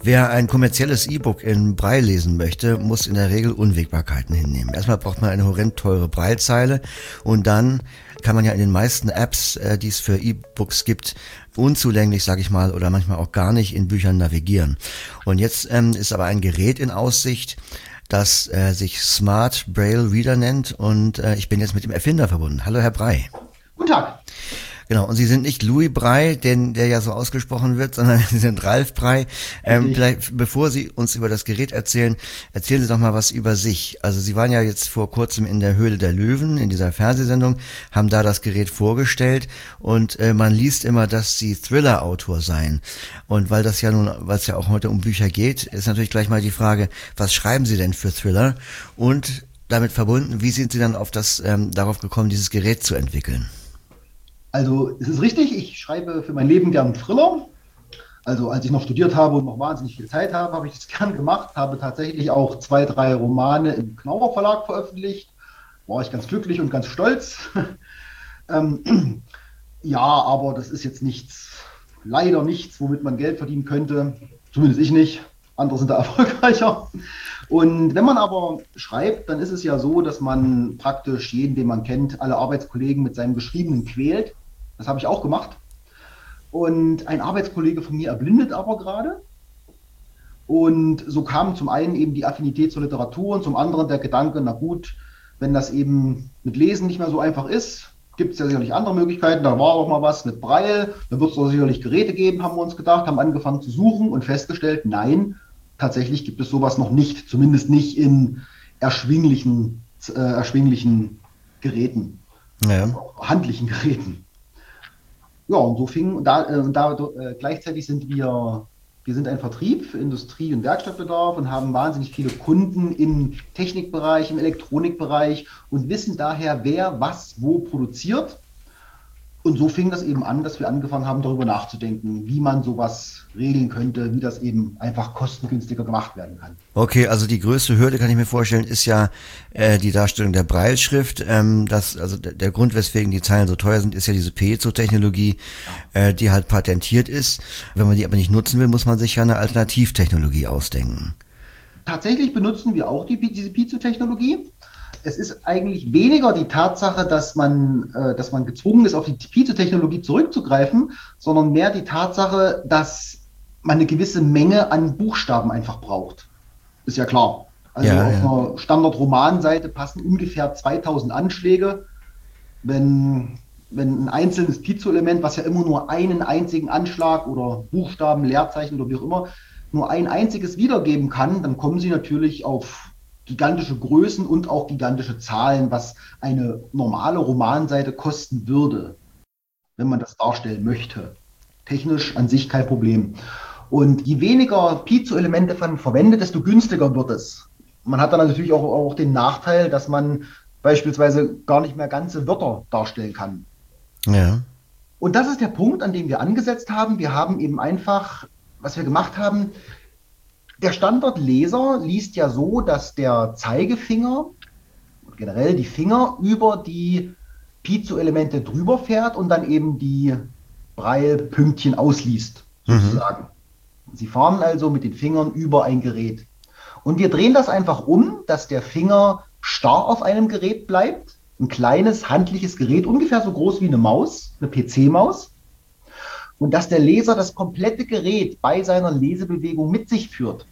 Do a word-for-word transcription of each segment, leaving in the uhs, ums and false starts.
Wer ein kommerzielles E-Book in Braille lesen möchte, muss in der Regel Unwägbarkeiten hinnehmen. Erstmal braucht man eine horrend teure Braillezeile und dann kann man ja in den meisten Apps, äh, die es für E-Books gibt, unzulänglich, sage ich mal, oder manchmal auch gar nicht in Büchern navigieren. Und jetzt ähm, ist aber ein Gerät in Aussicht, das äh, sich Smart Braille Reader nennt und äh, ich bin jetzt mit dem Erfinder verbunden. Hallo Herr Brey. Guten Tag. Genau, und Sie sind nicht Louis Brey, den, der ja so ausgesprochen wird, sondern Sie sind Ralf Brey. Ähm, vielleicht, bevor Sie uns über das Gerät erzählen, erzählen Sie doch mal was über sich. Also Sie waren ja jetzt vor kurzem in der Höhle der Löwen, in dieser Fernsehsendung, haben da das Gerät vorgestellt und äh, man liest immer, dass Sie Thriller-Autor seien. Und weil das ja nun, weil es ja auch heute um Bücher geht, ist natürlich gleich mal die Frage, was schreiben Sie denn für Thriller? Und damit verbunden, wie sind Sie dann auf das, ähm, darauf gekommen, dieses Gerät zu entwickeln? Also es ist richtig, ich schreibe für mein Leben gern Thriller. Also als ich noch studiert habe und noch wahnsinnig viel Zeit habe, habe ich das gern gemacht, habe tatsächlich auch zwei, drei Romane im Knauer Verlag veröffentlicht. War ich ganz glücklich und ganz stolz. ähm, ja, aber das ist jetzt nichts, leider nichts, womit man Geld verdienen könnte. Zumindest ich nicht. Andere sind da erfolgreicher. Und wenn man aber schreibt, dann ist es ja so, dass man praktisch jeden, den man kennt, alle Arbeitskollegen mit seinem Geschriebenen quält. Das habe ich auch gemacht. Und ein Arbeitskollege von mir erblindet aber gerade. Und so kam zum einen eben die Affinität zur Literatur und zum anderen der Gedanke, na gut, wenn das eben mit Lesen nicht mehr so einfach ist, gibt es ja sicherlich andere Möglichkeiten. Da war auch mal was mit Braille, da wird es doch sicherlich Geräte geben, haben wir uns gedacht, haben angefangen zu suchen und festgestellt, nein, tatsächlich gibt es sowas noch nicht, zumindest nicht in erschwinglichen, äh, erschwinglichen Geräten, Ja. handlichen Geräten. Ja, und so fing, da, äh, da äh, gleichzeitig sind wir, wir sind ein Vertrieb für Industrie- und Werkstattbedarf und haben wahnsinnig viele Kunden im Technikbereich, im Elektronikbereich und wissen daher, wer was wo produziert. Und so fing das eben an, dass wir angefangen haben, darüber nachzudenken, wie man sowas regeln könnte, wie das eben einfach kostengünstiger gemacht werden kann. Okay, also die größte Hürde, kann ich mir vorstellen, ist ja äh, die Darstellung der Brailleschrift. Ähm, das, also der, der Grund, weswegen die Zeilen so teuer sind, ist ja diese Piezo-Technologie, äh, die halt patentiert ist. Wenn man die aber nicht nutzen will, muss man sich ja eine Alternativtechnologie ausdenken. Tatsächlich benutzen wir auch die, diese Piezo-Technologie. Es ist eigentlich weniger die Tatsache, dass man, äh, dass man gezwungen ist, auf die Piezo-Technologie zurückzugreifen, sondern mehr die Tatsache, dass man eine gewisse Menge an Buchstaben einfach braucht. Ist ja klar. Also Ja, auf ja. einer Standard-Roman-Seite passen ungefähr zweitausend Anschläge. Wenn, wenn ein einzelnes Piezo-Element, was ja immer nur einen einzigen Anschlag oder Buchstaben, Leerzeichen oder wie auch immer, nur ein einziges wiedergeben kann, dann kommen Sie natürlich auf gigantische Größen und auch gigantische Zahlen, was eine normale Romanseite kosten würde, wenn man das darstellen möchte. Technisch an sich kein Problem. Und je weniger Piezo-Elemente man verwendet, desto günstiger wird es. Man hat dann natürlich auch, auch den Nachteil, dass man beispielsweise gar nicht mehr ganze Wörter darstellen kann. Ja. Und das ist der Punkt, an dem wir angesetzt haben. Wir haben eben einfach, was wir gemacht haben, der Standardleser liest ja so, dass der Zeigefinger, generell die Finger, über die Piezo-Elemente drüber fährt und dann eben die Braille-Pünktchen ausliest, sozusagen. Mhm. Sie fahren also mit den Fingern über ein Gerät. Und wir drehen das einfach um, dass der Finger starr auf einem Gerät bleibt. Ein kleines, handliches Gerät, ungefähr so groß wie eine Maus, eine P C-Maus. Und dass der Leser das komplette Gerät bei seiner Lesebewegung mit sich führt.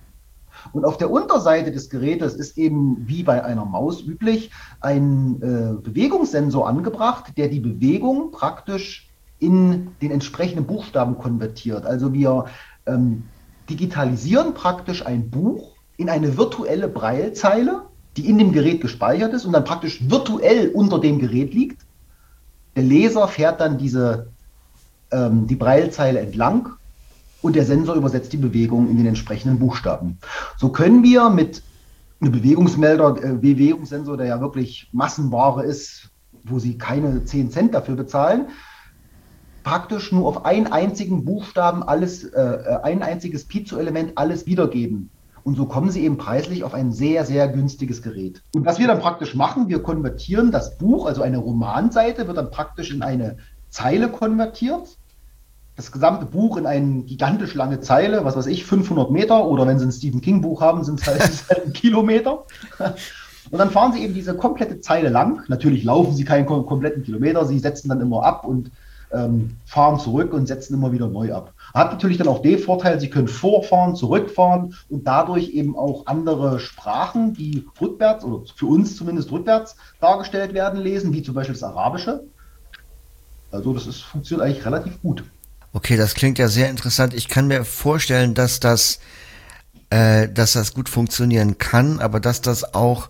Und auf der Unterseite des Gerätes ist eben wie bei einer Maus üblich ein äh, Bewegungssensor angebracht, der die Bewegung praktisch in den entsprechenden Buchstaben konvertiert. Also wir ähm, digitalisieren praktisch ein Buch in eine virtuelle Braillezeile, die in dem Gerät gespeichert ist und dann praktisch virtuell unter dem Gerät liegt. Der Leser fährt dann diese ähm, die Braillezeile entlang und der Sensor übersetzt die Bewegung in den entsprechenden Buchstaben. So können wir mit einem Bewegungsmelder, äh, Bewegungssensor, der ja wirklich Massenware ist, wo Sie keine zehn Cent dafür bezahlen, praktisch nur auf einen einzigen Buchstaben alles, äh, ein einziges Piezo-Element alles wiedergeben. Und so kommen Sie eben preislich auf ein sehr, sehr günstiges Gerät. Und was wir dann praktisch machen, wir konvertieren das Buch, also eine Romanseite wird dann praktisch in eine Zeile konvertiert. das gesamte Buch in eine gigantisch lange Zeile, was weiß ich, fünfhundert Meter, oder wenn Sie ein Stephen King Buch haben, sind es halt, halt ein Kilometer. Und dann fahren Sie eben diese komplette Zeile lang. Natürlich laufen Sie keinen kom kompletten Kilometer, Sie setzen dann immer ab und ähm, fahren zurück und setzen immer wieder neu ab. Hat natürlich dann auch den Vorteil, Sie können vorfahren, zurückfahren und dadurch eben auch andere Sprachen, die rückwärts, oder für uns zumindest rückwärts dargestellt werden, lesen, wie zum Beispiel das Arabische. Also das ist, funktioniert eigentlich relativ gut. Okay, das klingt ja sehr interessant. Ich kann mir vorstellen, dass das, äh, dass das gut funktionieren kann, aber dass das auch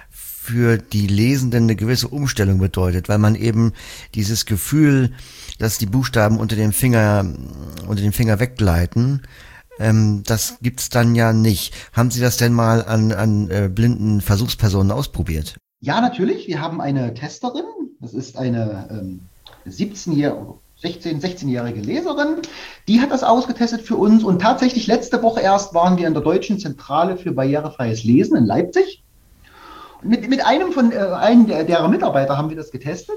für die Lesenden eine gewisse Umstellung bedeutet, weil man eben dieses Gefühl, dass die Buchstaben unter dem Finger, unter dem Finger weggleiten, ähm, das gibt's dann ja nicht. Haben Sie das denn mal an, an äh, blinden Versuchspersonen ausprobiert? Ja, natürlich. Wir haben eine Testerin. Das ist eine ähm, siebzehnjährige, sechzehn, sechzehnjährige Leserin, die hat das ausgetestet für uns und tatsächlich letzte Woche erst waren wir in der Deutschen Zentrale für barrierefreies Lesen in Leipzig. Mit, mit einem von äh, einem der, derer Mitarbeiter haben wir das getestet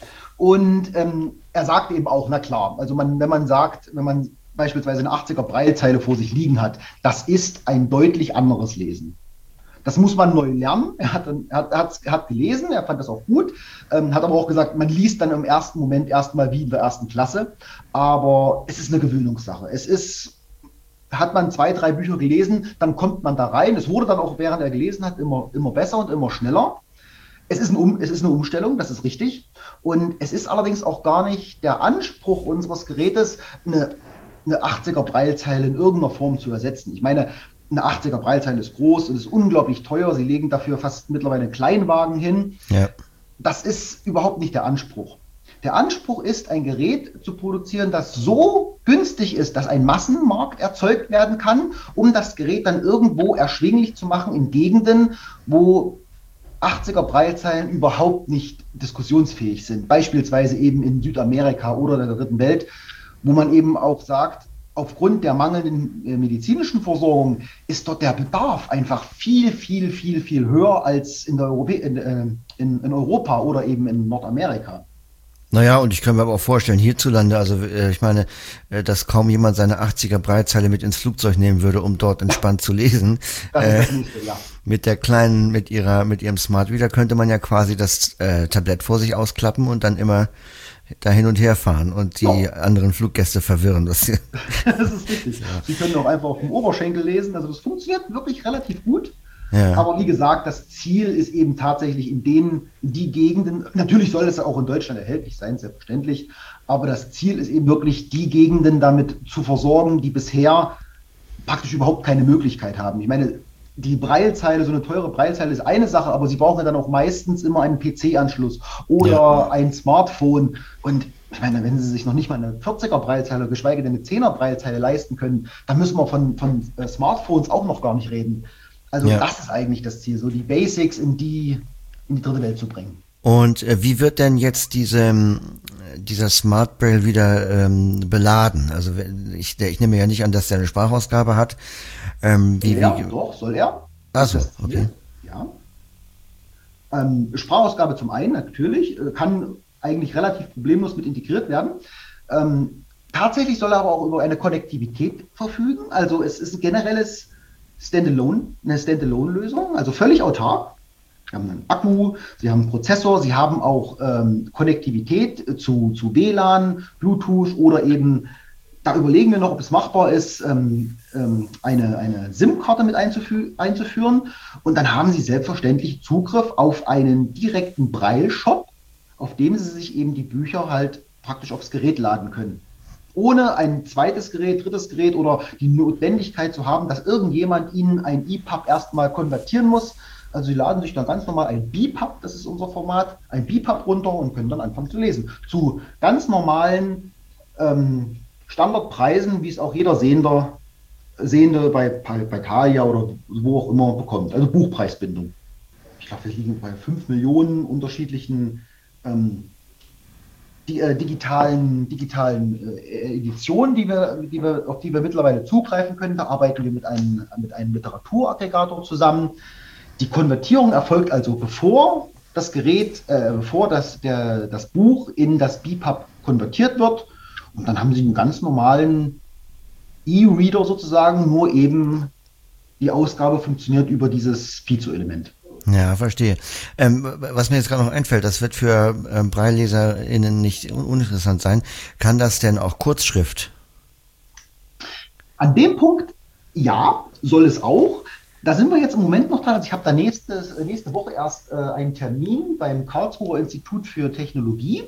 und ähm, er sagt eben auch, na klar, also man, wenn man sagt, wenn man beispielsweise eine achtziger Braillezeile vor sich liegen hat, das ist ein deutlich anderes Lesen. Das muss man neu lernen. Er hat, er hat, er hat gelesen, er fand das auch gut, ähm, hat aber auch gesagt, man liest dann im ersten Moment erstmal wie in der ersten Klasse, aber es ist eine Gewöhnungssache. Es ist, hat man zwei, drei Bücher gelesen, dann kommt man da rein. Es wurde dann auch, während er gelesen hat, immer, immer besser und immer schneller. Es ist, ein um, es ist eine Umstellung, das ist richtig. Und es ist allerdings auch gar nicht der Anspruch unseres Gerätes, eine, eine achtziger Braillezeile in irgendeiner Form zu ersetzen. Ich meine, eine achtziger Braillezeile ist groß und ist unglaublich teuer. Sie legen dafür fast mittlerweile einen Kleinwagen hin. Ja. Das ist überhaupt nicht der Anspruch. Der Anspruch ist, ein Gerät zu produzieren, das so günstig ist, dass ein Massenmarkt erzeugt werden kann, um das Gerät dann irgendwo erschwinglich zu machen in Gegenden, wo achtziger Braillezeilen überhaupt nicht diskussionsfähig sind. Beispielsweise eben in Südamerika oder der dritten Welt, wo man eben auch sagt, aufgrund der mangelnden äh, medizinischen Versorgung ist dort der Bedarf einfach viel, viel, viel, viel höher als in, der Europä in, äh, in, in Europa oder eben in Nordamerika. Naja, und ich kann mir aber auch vorstellen, hierzulande, also äh, ich meine, äh, dass kaum jemand seine achtziger Braillezeile mit ins Flugzeug nehmen würde, um dort entspannt zu lesen. Äh, ja. Mit der kleinen, mit ihrer, mit ihrem Smart Reader könnte man ja quasi das äh, Tablett vor sich ausklappen und dann immer da hin und her fahren und die oh. anderen Fluggäste verwirren. Das, das ist richtig. Ja. Sie können auch einfach auf dem Oberschenkel lesen. Also das funktioniert wirklich relativ gut. Ja. Aber wie gesagt, das Ziel ist eben tatsächlich in den, in die Gegenden, natürlich soll es auch in Deutschland erhältlich sein, selbstverständlich, aber das Ziel ist eben wirklich, die Gegenden damit zu versorgen, die bisher praktisch überhaupt keine Möglichkeit haben. Ich meine, die Braillezeile, so eine teure Braillezeile ist eine Sache, aber sie brauchen ja dann auch meistens immer einen P C-Anschluss oder ja. ein Smartphone. Und ich meine, wenn sie sich noch nicht mal eine vierziger Braillezeile, geschweige denn eine zehner Braillezeile leisten können, dann müssen wir von, von äh, Smartphones auch noch gar nicht reden. Also ja. das ist eigentlich das Ziel, so die Basics in die, in die dritte Welt zu bringen. Und äh, wie wird denn jetzt diese, dieser Smart Braille wieder ähm, beladen? Also ich, ich nehme ja nicht an, dass der eine Sprachausgabe hat. Ähm, wie, ja, wie, doch, soll er. Achso, okay. Ja. Ähm, Sprachausgabe zum einen natürlich, äh, kann eigentlich relativ problemlos mit integriert werden. Ähm, tatsächlich soll er aber auch über eine Konnektivität verfügen. Also es ist ein generelles Standalone, eine Standalone-Lösung, also völlig autark. Sie haben einen Akku, Sie haben einen Prozessor, Sie haben auch ähm, Konnektivität zu, zu W L A N, Bluetooth oder eben, da überlegen wir noch, ob es machbar ist, ähm, ähm, eine, eine SIM-Karte mit einzufü einzuführen. Und dann haben Sie selbstverständlich Zugriff auf einen direkten Braille-Shop, auf dem Sie sich eben die Bücher halt praktisch aufs Gerät laden können. Ohne ein zweites Gerät, drittes Gerät oder die Notwendigkeit zu haben, dass irgendjemand Ihnen ein E P U B erstmal konvertieren muss. Also Sie laden sich dann ganz normal ein B P U B, das ist unser Format, ein B P U B runter und können dann anfangen zu lesen. Zu ganz normalen ähm, Standardpreisen, wie es auch jeder Sehende, Sehende bei, bei Thalia oder wo auch immer bekommt. Also Buchpreisbindung. Ich glaube, wir liegen bei fünf Millionen unterschiedlichen ähm, die äh, digitalen, digitalen äh, Editionen, die wir, die wir, auf die wir mittlerweile zugreifen können. Da arbeiten wir mit einem, mit einem Literaturaggregator zusammen. Die Konvertierung erfolgt also bevor das Gerät, äh, bevor das, der, das Buch in das B P U B konvertiert wird. Und dann haben Sie einen ganz normalen E-Reader sozusagen, nur eben die Ausgabe funktioniert über dieses Piezo-Element. Ja, verstehe. Ähm, was mir jetzt gerade noch einfällt, das wird für ähm, BrailleleserInnen nicht un uninteressant sein. Kann das denn auch Kurzschrift? An dem Punkt, ja, soll es auch. Da sind wir jetzt im Moment noch dran. Also ich habe da nächstes, nächste Woche erst äh, einen Termin beim Karlsruher Institut für Technologie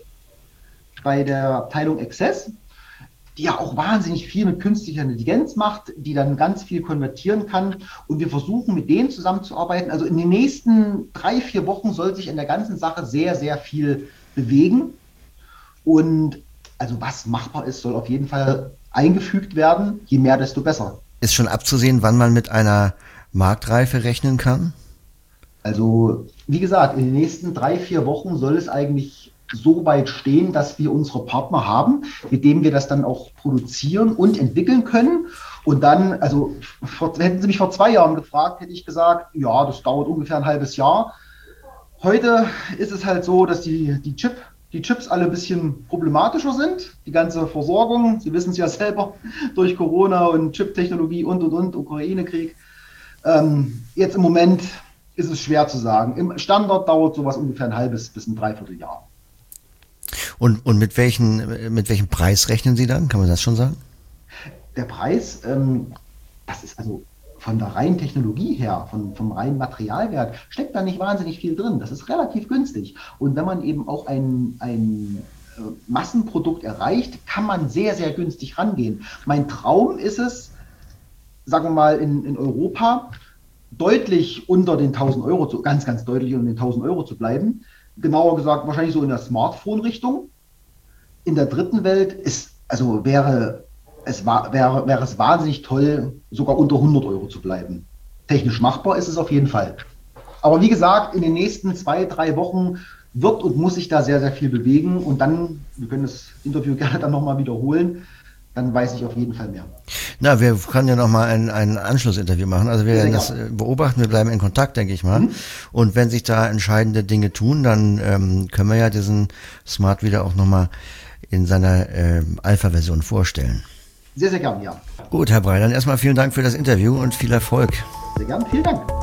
bei der Abteilung Access, die ja auch wahnsinnig viel mit künstlicher Intelligenz macht, die dann ganz viel konvertieren kann. Und wir versuchen mit denen zusammenzuarbeiten. Also in den nächsten drei, vier Wochen soll sich in der ganzen Sache sehr, sehr viel bewegen. Und also was machbar ist, soll auf jeden Fall eingefügt werden. Je mehr, desto besser. Ist schon abzusehen, wann man mit einer Marktreife rechnen kann? Also wie gesagt, in den nächsten drei, vier Wochen soll es eigentlich so weit stehen, dass wir unsere Partner haben, mit denen wir das dann auch produzieren und entwickeln können. Und dann, also vor, hätten Sie mich vor zwei Jahren gefragt, hätte ich gesagt, ja, das dauert ungefähr ein halbes Jahr. Heute ist es halt so, dass die, die, Chip, die Chips alle ein bisschen problematischer sind. Die ganze Versorgung, Sie wissen es ja selber, durch Corona und Chip-Technologie und, und, und, Ukraine-Krieg. Ähm, jetzt im Moment ist es schwer zu sagen. Im Standard dauert sowas ungefähr ein halbes bis ein Dreivierteljahr. Und, und mit welchen, mit welchem Preis rechnen Sie dann? Kann man das schon sagen? Der Preis, ähm, das ist also von der reinen Technologie her, von, vom reinen Materialwert, steckt da nicht wahnsinnig viel drin. Das ist relativ günstig. Und wenn man eben auch ein, ein äh, Massenprodukt erreicht, kann man sehr, sehr günstig rangehen. Mein Traum ist es, sagen wir mal, in, in Europa deutlich unter den tausend Euro, zu, ganz, ganz deutlich unter den tausend Euro zu bleiben. Genauer gesagt, wahrscheinlich so in der Smartphone-Richtung. In der dritten Welt ist, also wäre es, wäre, wäre es wahnsinnig toll, sogar unter hundert Euro zu bleiben. Technisch machbar ist es auf jeden Fall. Aber wie gesagt, in den nächsten zwei, drei Wochen wird und muss sich da sehr, sehr viel bewegen. Und dann, wir können das Interview gerne dann nochmal wiederholen, dann weiß ich auf jeden Fall mehr. Na, wir können ja noch mal ein, ein Anschlussinterview machen. Also wir werden das beobachten, wir bleiben in Kontakt, denke ich mal. Mhm. Und wenn sich da entscheidende Dinge tun, dann ähm, können wir ja diesen Smart wieder auch noch mal in seiner ähm, Alpha-Version vorstellen. Sehr, sehr gern, ja. Gut, Herr Brey, dann erstmal vielen Dank für das Interview und viel Erfolg. Sehr gern, vielen Dank.